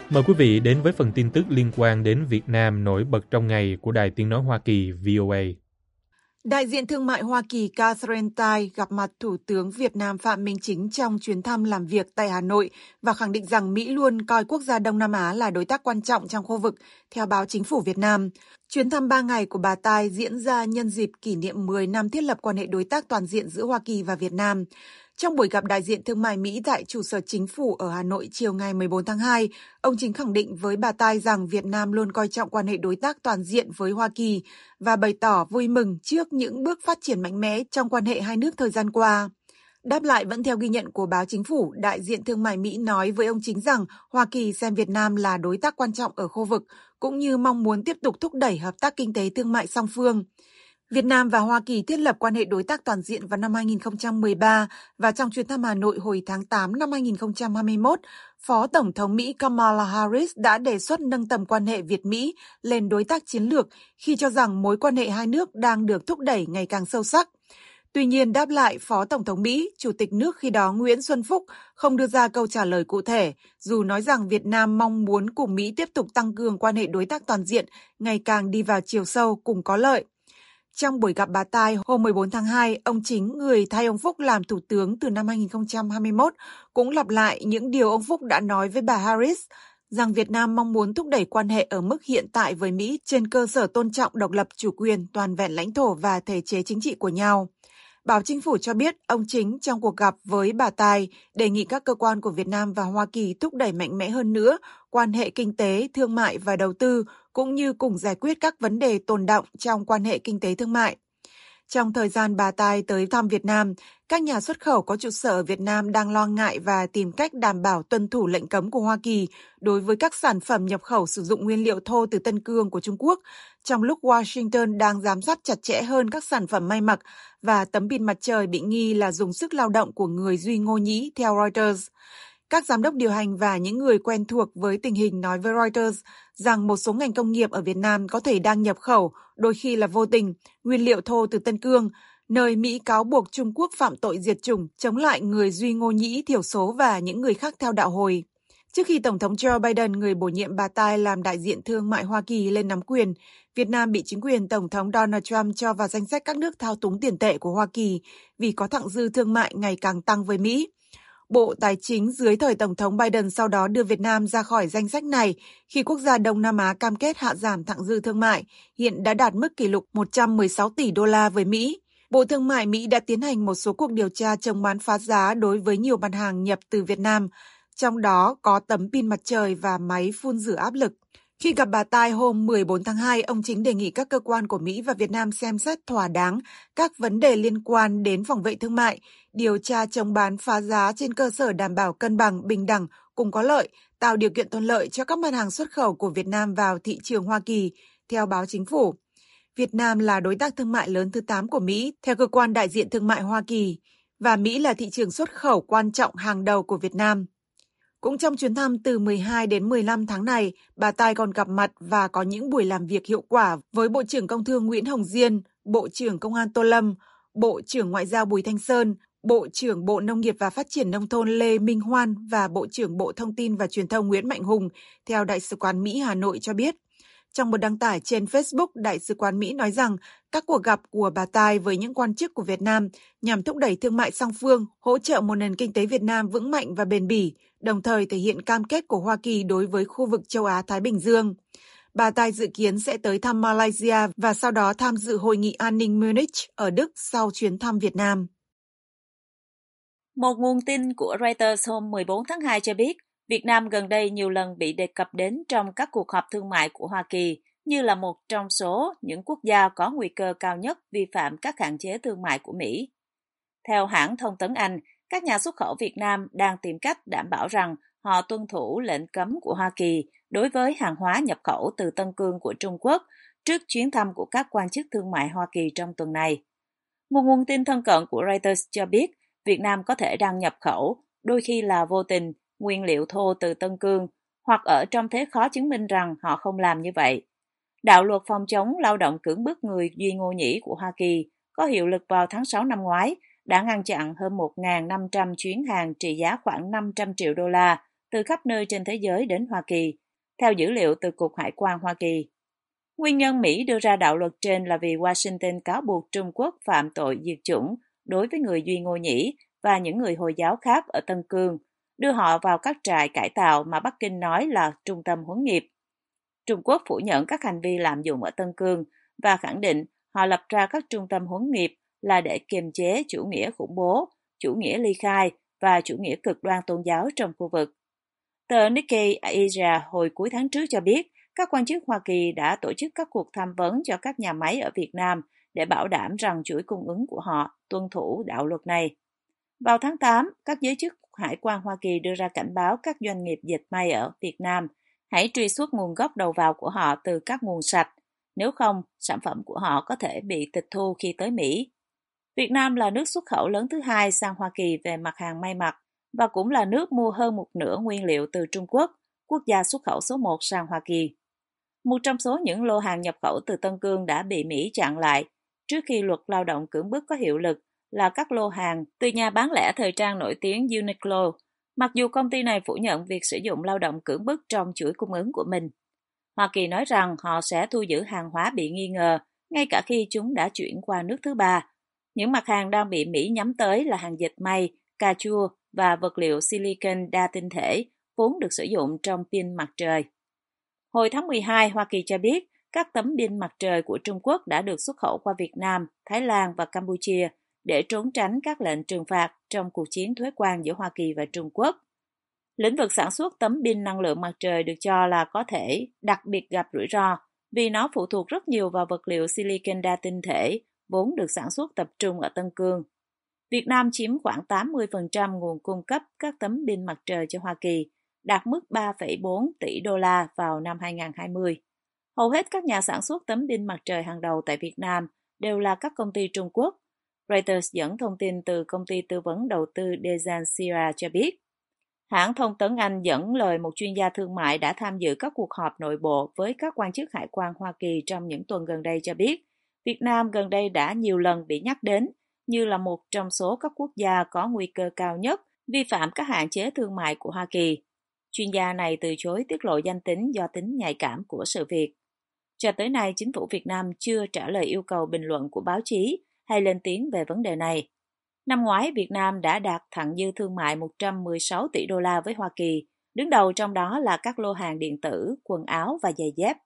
Mời quý vị đến với phần tin tức liên quan đến Việt Nam nổi bật trong ngày của Đài Tiếng Nói Hoa Kỳ VOA. Đại diện thương mại Hoa Kỳ Catherine Tai gặp mặt Thủ tướng Việt Nam Phạm Minh Chính trong chuyến thăm làm việc tại Hà Nội và khẳng định rằng Mỹ luôn coi quốc gia Đông Nam Á là đối tác quan trọng trong khu vực, theo báo Chính phủ Việt Nam. Chuyến thăm 3 ngày của bà Tai diễn ra nhân dịp kỷ niệm 10 năm thiết lập quan hệ đối tác toàn diện giữa Hoa Kỳ và Việt Nam. Trong buổi gặp đại diện thương mại Mỹ tại trụ sở chính phủ ở Hà Nội chiều ngày 14 tháng 2, ông Chính khẳng định với bà Tai rằng Việt Nam luôn coi trọng quan hệ đối tác toàn diện với Hoa Kỳ và bày tỏ vui mừng trước những bước phát triển mạnh mẽ trong quan hệ hai nước thời gian qua. Đáp lại vẫn theo ghi nhận của báo Chính phủ, đại diện thương mại Mỹ nói với ông Chính rằng Hoa Kỳ xem Việt Nam là đối tác quan trọng ở khu vực, cũng như mong muốn tiếp tục thúc đẩy hợp tác kinh tế thương mại song phương. Việt Nam và Hoa Kỳ thiết lập quan hệ đối tác toàn diện vào năm 2013 và trong chuyến thăm Hà Nội hồi tháng 8 năm 2021, Phó Tổng thống Mỹ Kamala Harris đã đề xuất nâng tầm quan hệ Việt-Mỹ lên đối tác chiến lược khi cho rằng mối quan hệ hai nước đang được thúc đẩy ngày càng sâu sắc. Tuy nhiên, đáp lại Phó Tổng thống Mỹ, Chủ tịch nước khi đó Nguyễn Xuân Phúc không đưa ra câu trả lời cụ thể, dù nói rằng Việt Nam mong muốn cùng Mỹ tiếp tục tăng cường quan hệ đối tác toàn diện, ngày càng đi vào chiều sâu cùng có lợi. Trong buổi gặp bà Tai hôm 14 tháng 2, ông Chính, người thay ông Phúc làm thủ tướng từ năm 2021, cũng lặp lại những điều ông Phúc đã nói với bà Harris, rằng Việt Nam mong muốn thúc đẩy quan hệ ở mức hiện tại với Mỹ trên cơ sở tôn trọng độc lập chủ quyền, toàn vẹn lãnh thổ và thể chế chính trị của nhau. Báo Chính phủ cho biết, ông Chính trong cuộc gặp với bà Tai đề nghị các cơ quan của Việt Nam và Hoa Kỳ thúc đẩy mạnh mẽ hơn nữa quan hệ kinh tế, thương mại và đầu tư, cũng như cùng giải quyết các vấn đề tồn đọng trong quan hệ kinh tế thương mại. Trong thời gian bà Tai tới thăm Việt Nam, các nhà xuất khẩu có trụ sở ở Việt Nam đang lo ngại và tìm cách đảm bảo tuân thủ lệnh cấm của Hoa Kỳ đối với các sản phẩm nhập khẩu sử dụng nguyên liệu thô từ Tân Cương của Trung Quốc, trong lúc Washington đang giám sát chặt chẽ hơn các sản phẩm may mặc và tấm pin mặt trời bị nghi là dùng sức lao động của người Duy Ngô Nhĩ, theo Reuters. Các giám đốc điều hành và những người quen thuộc với tình hình nói với Reuters rằng một số ngành công nghiệp ở Việt Nam có thể đang nhập khẩu, đôi khi là vô tình, nguyên liệu thô từ Tân Cương, nơi Mỹ cáo buộc Trung Quốc phạm tội diệt chủng chống lại người Duy Ngô Nhĩ thiểu số và những người khác theo đạo Hồi. Trước khi Tổng thống Joe Biden, người bổ nhiệm bà Tai làm đại diện thương mại Hoa Kỳ lên nắm quyền, Việt Nam bị chính quyền Tổng thống Donald Trump cho vào danh sách các nước thao túng tiền tệ của Hoa Kỳ vì có thặng dư thương mại ngày càng tăng với Mỹ. Bộ Tài chính dưới thời Tổng thống Biden sau đó đưa Việt Nam ra khỏi danh sách này khi quốc gia Đông Nam Á cam kết hạ giảm thặng dư thương mại, hiện đã đạt mức kỷ lục 116 tỷ đô la với Mỹ. Bộ Thương mại Mỹ đã tiến hành một số cuộc điều tra chống bán phá giá đối với nhiều mặt hàng nhập từ Việt Nam, trong đó có tấm pin mặt trời và máy phun rửa áp lực. Khi gặp bà Tai hôm 14 tháng 2, ông Chính đề nghị các cơ quan của Mỹ và Việt Nam xem xét thỏa đáng các vấn đề liên quan đến phòng vệ thương mại, điều tra chống bán phá giá trên cơ sở đảm bảo cân bằng, bình đẳng, cùng có lợi, tạo điều kiện thuận lợi cho các mặt hàng xuất khẩu của Việt Nam vào thị trường Hoa Kỳ, theo báo Chính phủ. Việt Nam là đối tác thương mại lớn thứ 8 của Mỹ, theo cơ quan đại diện thương mại Hoa Kỳ, và Mỹ là thị trường xuất khẩu quan trọng hàng đầu của Việt Nam. Cũng trong chuyến thăm từ 12 đến 15 tháng này, bà Tai còn gặp mặt và có những buổi làm việc hiệu quả với Bộ trưởng Công Thương Nguyễn Hồng Diên, Bộ trưởng Công an Tô Lâm, Bộ trưởng Ngoại giao Bùi Thanh Sơn, Bộ trưởng Bộ Nông nghiệp và Phát triển Nông thôn Lê Minh Hoan và Bộ trưởng Bộ Thông tin và Truyền thông Nguyễn Mạnh Hùng, theo Đại sứ quán Mỹ Hà Nội cho biết. Trong một đăng tải trên Facebook, Đại sứ quán Mỹ nói rằng các cuộc gặp của bà Tai với những quan chức của Việt Nam nhằm thúc đẩy thương mại song phương, hỗ trợ một nền kinh tế Việt Nam vững mạnh và bền bỉ, đồng thời thể hiện cam kết của Hoa Kỳ đối với khu vực châu Á-Thái Bình Dương. Bà Tai dự kiến sẽ tới thăm Malaysia và sau đó tham dự Hội nghị an ninh Munich ở Đức sau chuyến thăm Việt Nam. Một nguồn tin của Reuters hôm 14 tháng 2 cho biết, Việt Nam gần đây nhiều lần bị đề cập đến trong các cuộc họp thương mại của Hoa Kỳ như là một trong số những quốc gia có nguy cơ cao nhất vi phạm các hạn chế thương mại của Mỹ. Theo hãng thông tấn Anh, các nhà xuất khẩu Việt Nam đang tìm cách đảm bảo rằng họ tuân thủ lệnh cấm của Hoa Kỳ đối với hàng hóa nhập khẩu từ Tân Cương của Trung Quốc trước chuyến thăm của các quan chức thương mại Hoa Kỳ trong tuần này. Một nguồn tin thân cận của Reuters cho biết Việt Nam có thể đang nhập khẩu, đôi khi là vô tình, nguyên liệu thô từ Tân Cương, hoặc ở trong thế khó chứng minh rằng họ không làm như vậy. Đạo luật phòng chống lao động cưỡng bức người Duy Ngô Nhĩ của Hoa Kỳ có hiệu lực vào tháng 6 năm ngoái, đã ngăn chặn hơn 1.500 chuyến hàng trị giá khoảng 500 triệu đô la từ khắp nơi trên thế giới đến Hoa Kỳ, theo dữ liệu từ Cục Hải quan Hoa Kỳ. Nguyên nhân Mỹ đưa ra đạo luật trên là vì Washington cáo buộc Trung Quốc phạm tội diệt chủng đối với người Duy Ngô Nhĩ và những người Hồi giáo khác ở Tân Cương, đưa họ vào các trại cải tạo mà Bắc Kinh nói là trung tâm huấn nghiệp. Trung Quốc phủ nhận các hành vi lạm dụng ở Tân Cương và khẳng định họ lập ra các trung tâm huấn nghiệp là để kiềm chế chủ nghĩa khủng bố, chủ nghĩa ly khai và chủ nghĩa cực đoan tôn giáo trong khu vực. Tờ Nikkei Asia hồi cuối tháng trước cho biết, các quan chức Hoa Kỳ đã tổ chức các cuộc tham vấn cho các nhà máy ở Việt Nam để bảo đảm rằng chuỗi cung ứng của họ tuân thủ đạo luật này. Vào tháng 8, các giới chức Hải quan Hoa Kỳ đưa ra cảnh báo các doanh nghiệp dệt may ở Việt Nam hãy truy xuất nguồn gốc đầu vào của họ từ các nguồn sạch, nếu không, sản phẩm của họ có thể bị tịch thu khi tới Mỹ. Việt Nam là nước xuất khẩu lớn thứ hai sang Hoa Kỳ về mặt hàng may mặc và cũng là nước mua hơn một nửa nguyên liệu từ Trung Quốc, quốc gia xuất khẩu số 1 sang Hoa Kỳ. Một trong số những lô hàng nhập khẩu từ Tân Cương đã bị Mỹ chặn lại trước khi luật lao động cưỡng bức có hiệu lực là các lô hàng từ nhà bán lẻ thời trang nổi tiếng Uniqlo, mặc dù công ty này phủ nhận việc sử dụng lao động cưỡng bức trong chuỗi cung ứng của mình. Hoa Kỳ nói rằng họ sẽ thu giữ hàng hóa bị nghi ngờ, ngay cả khi chúng đã chuyển qua nước thứ ba. Những mặt hàng đang bị Mỹ nhắm tới là hàng dệt may, cà chua và vật liệu silicon đa tinh thể, vốn được sử dụng trong pin mặt trời. Hồi tháng 12, Hoa Kỳ cho biết các tấm pin mặt trời của Trung Quốc đã được xuất khẩu qua Việt Nam, Thái Lan và Campuchia để trốn tránh các lệnh trừng phạt trong cuộc chiến thuế quan giữa Hoa Kỳ và Trung Quốc. Lĩnh vực sản xuất tấm pin năng lượng mặt trời được cho là có thể đặc biệt gặp rủi ro vì nó phụ thuộc rất nhiều vào vật liệu silicon đa tinh thể, vốn được sản xuất tập trung ở Tân Cương. Việt Nam chiếm khoảng 80% nguồn cung cấp các tấm pin mặt trời cho Hoa Kỳ, đạt mức 3,4 tỷ đô la vào năm 2020. Hầu hết các nhà sản xuất tấm pin mặt trời hàng đầu tại Việt Nam đều là các công ty Trung Quốc. Reuters dẫn thông tin từ công ty tư vấn đầu tư Dejansira cho biết. Hãng thông tấn Anh dẫn lời một chuyên gia thương mại đã tham dự các cuộc họp nội bộ với các quan chức hải quan Hoa Kỳ trong những tuần gần đây cho biết, Việt Nam gần đây đã nhiều lần bị nhắc đến như là một trong số các quốc gia có nguy cơ cao nhất vi phạm các hạn chế thương mại của Hoa Kỳ. Chuyên gia này từ chối tiết lộ danh tính do tính nhạy cảm của sự việc. Cho tới nay, chính phủ Việt Nam chưa trả lời yêu cầu bình luận của báo chí hay lên tiếng về vấn đề này. Năm ngoái, Việt Nam đã đạt thặng dư thương mại 116 tỷ đô la với Hoa Kỳ, đứng đầu trong đó là các lô hàng điện tử, quần áo và giày dép.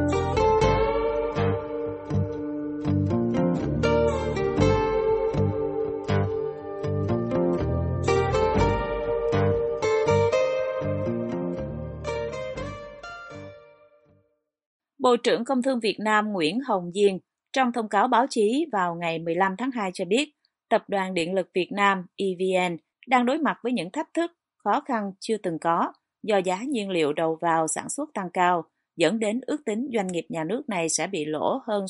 Bộ trưởng Công Thương Việt Nam Nguyễn Hồng Diên trong thông cáo báo chí vào ngày 15 tháng 2 cho biết, Tập đoàn Điện lực Việt Nam EVN đang đối mặt với những thách thức, khó khăn chưa từng có do giá nhiên liệu đầu vào sản xuất tăng cao, dẫn đến ước tính doanh nghiệp nhà nước này sẽ bị lỗ hơn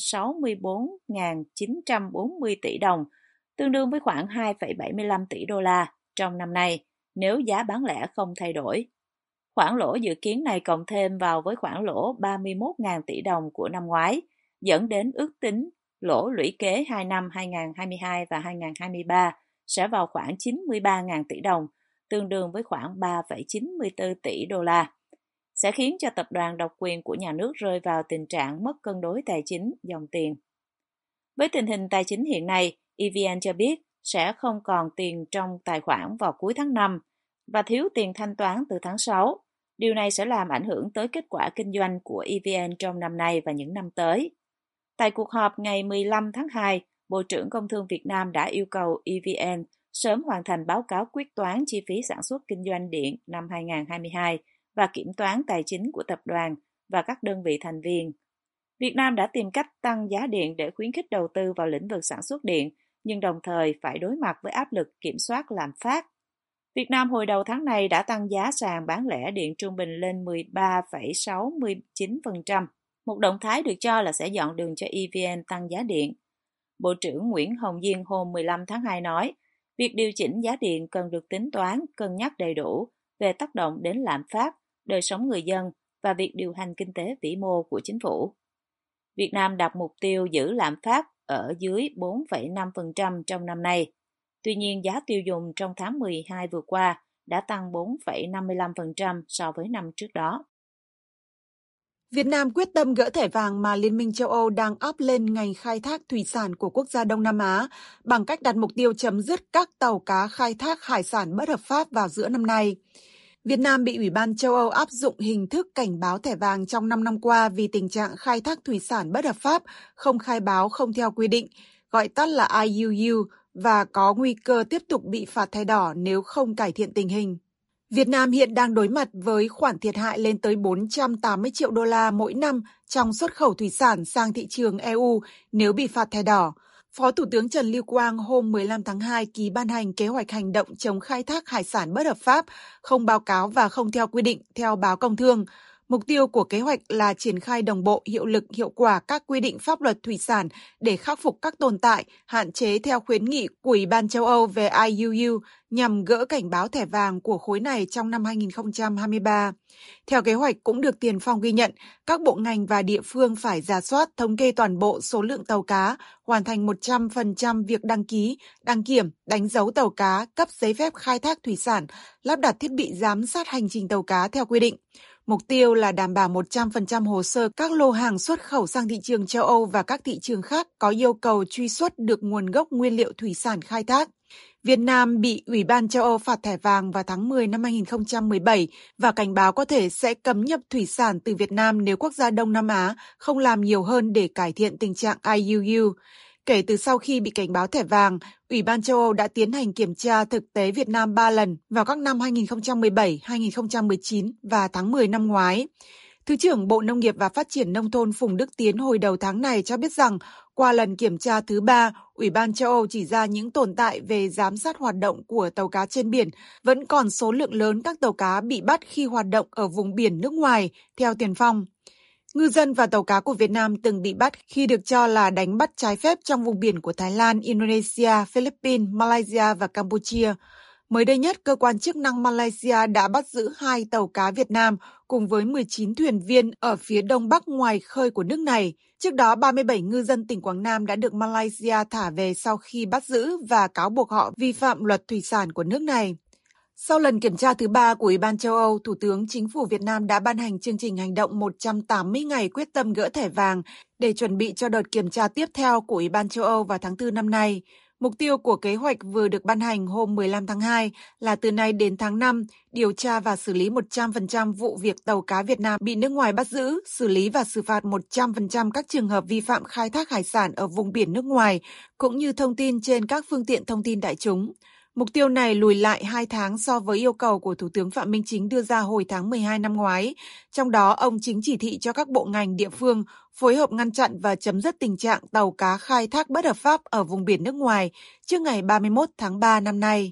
64.940 tỷ đồng, tương đương với khoảng 2,75 tỷ đô la trong năm nay nếu giá bán lẻ không thay đổi. Khoản lỗ dự kiến này cộng thêm vào với khoản lỗ 31.000 tỷ đồng của năm ngoái, dẫn đến ước tính lỗ lũy kế 2 năm 2022 và 2023 sẽ vào khoảng 93.000 tỷ đồng, tương đương với khoảng 3,94 tỷ đô la, sẽ khiến cho tập đoàn độc quyền của nhà nước rơi vào tình trạng mất cân đối tài chính dòng tiền. Với tình hình tài chính hiện nay, EVN cho biết sẽ không còn tiền trong tài khoản vào cuối tháng 5 và thiếu tiền thanh toán từ tháng 6. Điều này sẽ làm ảnh hưởng tới kết quả kinh doanh của EVN trong năm nay và những năm tới. Tại cuộc họp ngày 15 tháng 2, Bộ trưởng Công Thương Việt Nam đã yêu cầu EVN sớm hoàn thành báo cáo quyết toán chi phí sản xuất kinh doanh điện năm 2022 và kiểm toán tài chính của tập đoàn và các đơn vị thành viên. Việt Nam đã tìm cách tăng giá điện để khuyến khích đầu tư vào lĩnh vực sản xuất điện, nhưng đồng thời phải đối mặt với áp lực kiểm soát lạm phát. Việt Nam hồi đầu tháng này đã tăng giá sàn bán lẻ điện trung bình lên 13,69%, một động thái được cho là sẽ dọn đường cho EVN tăng giá điện. Bộ trưởng Nguyễn Hồng Diên hôm 15 tháng 2 nói, việc điều chỉnh giá điện cần được tính toán, cân nhắc đầy đủ về tác động đến lạm phát, đời sống người dân và việc điều hành kinh tế vĩ mô của chính phủ. Việt Nam đặt mục tiêu giữ lạm phát ở dưới 4,5% trong năm nay. Tuy nhiên, giá tiêu dùng trong tháng 12 vừa qua đã tăng 4,55% so với năm trước đó. Việt Nam quyết tâm gỡ thẻ vàng mà Liên minh châu Âu đang áp lên ngành khai thác thủy sản của quốc gia Đông Nam Á bằng cách đặt mục tiêu chấm dứt các tàu cá khai thác hải sản bất hợp pháp vào giữa năm nay. Việt Nam bị Ủy ban châu Âu áp dụng hình thức cảnh báo thẻ vàng trong 5 năm qua vì tình trạng khai thác thủy sản bất hợp pháp, không khai báo không theo quy định, gọi tắt là IUU, và có nguy cơ tiếp tục bị phạt thẻ đỏ nếu không cải thiện tình hình. Việt Nam hiện đang đối mặt với khoản thiệt hại lên tới 480 triệu đô la mỗi năm trong xuất khẩu thủy sản sang thị trường EU nếu bị phạt thẻ đỏ. Phó Thủ tướng Trần Lưu Quang hôm 15 tháng 2 ký ban hành kế hoạch hành động chống khai thác hải sản bất hợp pháp, không báo cáo và không theo quy định theo báo Công Thương. Mục tiêu của kế hoạch là triển khai đồng bộ, hiệu lực, hiệu quả các quy định pháp luật thủy sản để khắc phục các tồn tại, hạn chế theo khuyến nghị của Ủy ban châu Âu về IUU nhằm gỡ cảnh báo thẻ vàng của khối này trong năm 2023. Theo kế hoạch cũng được Tiền Phong ghi nhận, các bộ ngành và địa phương phải rà soát, thống kê toàn bộ số lượng tàu cá, hoàn thành 100% việc đăng ký, đăng kiểm, đánh dấu tàu cá, cấp giấy phép khai thác thủy sản, lắp đặt thiết bị giám sát hành trình tàu cá theo quy định. Mục tiêu là đảm bảo 100% hồ sơ các lô hàng xuất khẩu sang thị trường châu Âu và các thị trường khác có yêu cầu truy xuất được nguồn gốc nguyên liệu thủy sản khai thác. Việt Nam bị Ủy ban châu Âu phạt thẻ vàng vào tháng 10 năm 2017 và cảnh báo có thể sẽ cấm nhập thủy sản từ Việt Nam nếu quốc gia Đông Nam Á không làm nhiều hơn để cải thiện tình trạng IUU. Kể từ sau khi bị cảnh báo thẻ vàng, Ủy ban châu Âu đã tiến hành kiểm tra thực tế Việt Nam 3 lần vào các năm 2017, 2019 và tháng 10 năm ngoái. Thứ trưởng Bộ Nông nghiệp và Phát triển Nông thôn Phùng Đức Tiến hồi đầu tháng này cho biết rằng, qua lần kiểm tra thứ 3, Ủy ban châu Âu chỉ ra những tồn tại về giám sát hoạt động của tàu cá trên biển, vẫn còn số lượng lớn các tàu cá bị bắt khi hoạt động ở vùng biển nước ngoài, theo Tiền Phong. Ngư dân và tàu cá của Việt Nam từng bị bắt khi được cho là đánh bắt trái phép trong vùng biển của Thái Lan, Indonesia, Philippines, Malaysia và Campuchia. Mới đây nhất, cơ quan chức năng Malaysia đã bắt giữ 2 tàu cá Việt Nam cùng với 19 thuyền viên ở phía đông bắc ngoài khơi của nước này. Trước đó, 37 ngư dân tỉnh Quảng Nam đã được Malaysia thả về sau khi bắt giữ và cáo buộc họ vi phạm luật thủy sản của nước này. Sau lần kiểm tra thứ 3 của Ủy ban châu Âu, Thủ tướng Chính phủ Việt Nam đã ban hành chương trình hành động 180 ngày quyết tâm gỡ thẻ vàng để chuẩn bị cho đợt kiểm tra tiếp theo của Ủy ban châu Âu vào tháng 4 năm nay. Mục tiêu của kế hoạch vừa được ban hành hôm 15 tháng 2 là từ nay đến tháng 5, điều tra và xử lý 100% vụ việc tàu cá Việt Nam bị nước ngoài bắt giữ, xử lý và xử phạt 100% các trường hợp vi phạm khai thác hải sản ở vùng biển nước ngoài, cũng như thông tin trên các phương tiện thông tin đại chúng. Mục tiêu này lùi lại 2 tháng so với yêu cầu của Thủ tướng Phạm Minh Chính đưa ra hồi tháng 12 năm ngoái. Trong đó, ông Chính chỉ thị cho các bộ ngành địa phương phối hợp ngăn chặn và chấm dứt tình trạng tàu cá khai thác bất hợp pháp ở vùng biển nước ngoài trước ngày 31 tháng 3 năm nay.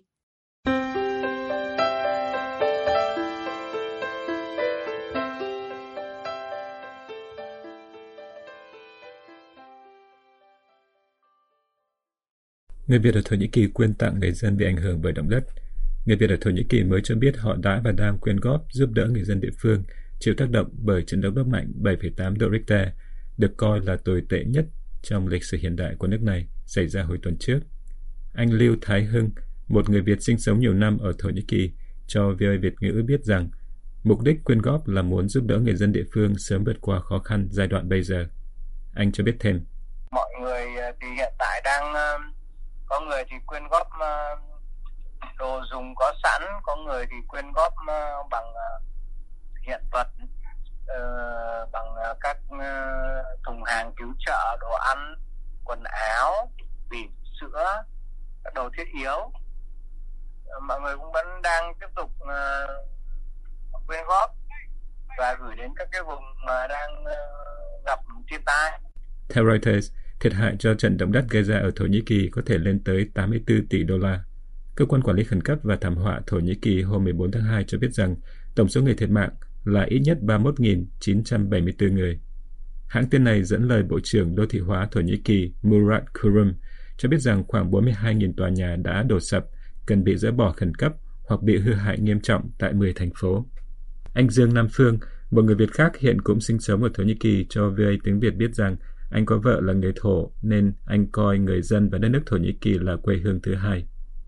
Người Việt ở Thổ Nhĩ Kỳ quyên tặng người dân bị ảnh hưởng bởi động đất. Người Việt ở Thổ Nhĩ Kỳ mới cho biết họ đã và đang quyên góp giúp đỡ người dân địa phương chịu tác động bởi trận động đất mạnh 7,8 độ Richter, được coi là tồi tệ nhất trong lịch sử hiện đại của nước này, xảy ra hồi tuần trước. Anh Lưu Thái Hưng, một người Việt sinh sống nhiều năm ở Thổ Nhĩ Kỳ, cho VOA Việt ngữ biết rằng mục đích quyên góp là muốn giúp đỡ người dân địa phương sớm vượt qua khó khăn giai đoạn bây giờ. Anh cho biết thêm. Mọi người thì hiện tại đang có người thì quyên góp đồ dùng có sẵn, có người thì quyên góp bằng hiện vật, bằng các thùng hàng cứu trợ, đồ ăn, quần áo, bỉm, sữa, các đồ thiết yếu. Mọi người cũng vẫn đang tiếp tục quyên góp và gửi đến các cái vùng mà đang gặp thiên tai. Theo Reuters, thiệt hại do trận động đất gây ra ở Thổ Nhĩ Kỳ có thể lên tới 84 tỷ đô la. Cơ quan Quản lý Khẩn cấp và Thảm họa Thổ Nhĩ Kỳ hôm 14 tháng 2 cho biết rằng tổng số người thiệt mạng là ít nhất 31.974 người. Hãng tin này dẫn lời Bộ trưởng Đô thị hóa Thổ Nhĩ Kỳ Murat Kurum cho biết rằng khoảng 42.000 tòa nhà đã đổ sập, cần bị dỡ bỏ khẩn cấp hoặc bị hư hại nghiêm trọng tại 10 thành phố. Anh Dương Nam Phương, một người Việt khác hiện cũng sinh sống ở Thổ Nhĩ Kỳ, cho VOA tiếng Việt biết rằng anh có vợ là người Thổ nên anh coi người dân và đất nước Thổ Nhĩ Kỳ là quê hương thứ hai.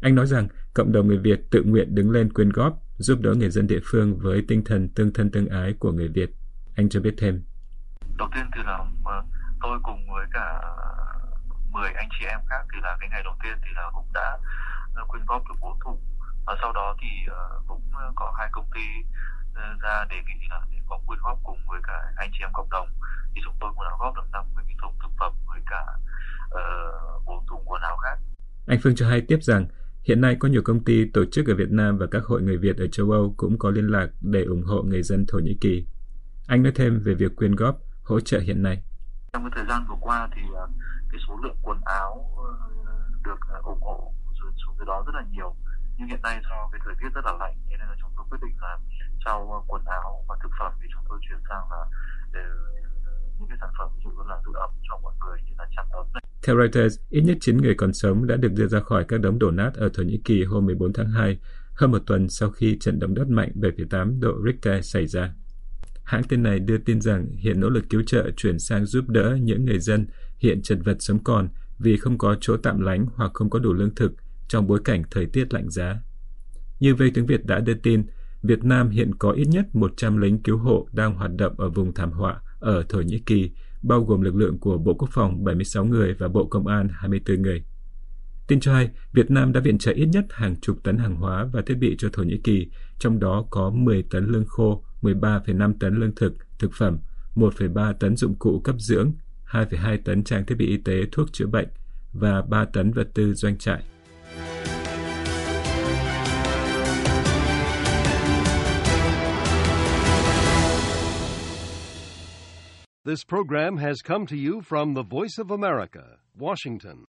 Anh nói rằng cộng đồng người Việt tự nguyện đứng lên quyên góp, giúp đỡ người dân địa phương với tinh thần tương thân tương ái của người Việt. Anh cho biết thêm. Đầu tiên thì là tôi cùng với cả 10 anh chị em khác thì là cái ngày đầu tiên thì là cũng đã quyên góp được 4 thùng. Và sau đó thì cũng có 2 công ty ra đề nghị là để có quyên góp cùng với cả anh chị em cộng đồng. Thì chúng tôi cũng đã góp được 50 cái thùng thực phẩm với cả 4 thùng quần áo khác. Anh Phương cho hay tiếp rằng hiện nay có nhiều công ty, tổ chức ở Việt Nam và các hội người Việt ở châu Âu cũng có liên lạc để ủng hộ người dân Thổ Nhĩ Kỳ. Anh nói thêm về việc quyên góp, hỗ trợ hiện nay. Trong cái thời gian vừa qua thì cái số lượng quần áo được ủng hộ xuống tới đó rất là nhiều. Nhưng hiện nay do cái thời tiết rất là lạnh, nên là chúng tôi quyết định là sau quần áo và thực phẩm thì chúng tôi chuyển sang là những cái sản phẩm ví dụ như là giữ ấm cho mọi người như là chăn ấm này. Theo Reuters, ít nhất 9 người còn sống đã được đưa ra khỏi các đống đổ nát ở Thổ Nhĩ Kỳ hôm 14 tháng 2, hơn một tuần sau khi trận động đất mạnh 7,8 độ Richter xảy ra. Hãng tin này đưa tin rằng hiện nỗ lực cứu trợ chuyển sang giúp đỡ những người dân hiện chật vật sống còn vì không có chỗ tạm lánh hoặc không có đủ lương thực trong bối cảnh thời tiết lạnh giá. Như VTV tiếng Việt đã đưa tin, Việt Nam hiện có ít nhất 100 lính cứu hộ đang hoạt động ở vùng thảm họa ở Thổ Nhĩ Kỳ, bao gồm lực lượng của Bộ Quốc phòng 76 người và Bộ Công an 24 người. Tin cho hay, Việt Nam đã viện trợ ít nhất hàng chục tấn hàng hóa và thiết bị cho Thổ Nhĩ Kỳ, trong đó có 10 tấn lương khô, 13,5 tấn lương thực, thực phẩm, 1,3 tấn dụng cụ cấp dưỡng, 2,2 tấn trang thiết bị y tế, thuốc chữa bệnh và 3 tấn vật tư doanh trại. This program has come to you from the Voice of America, Washington.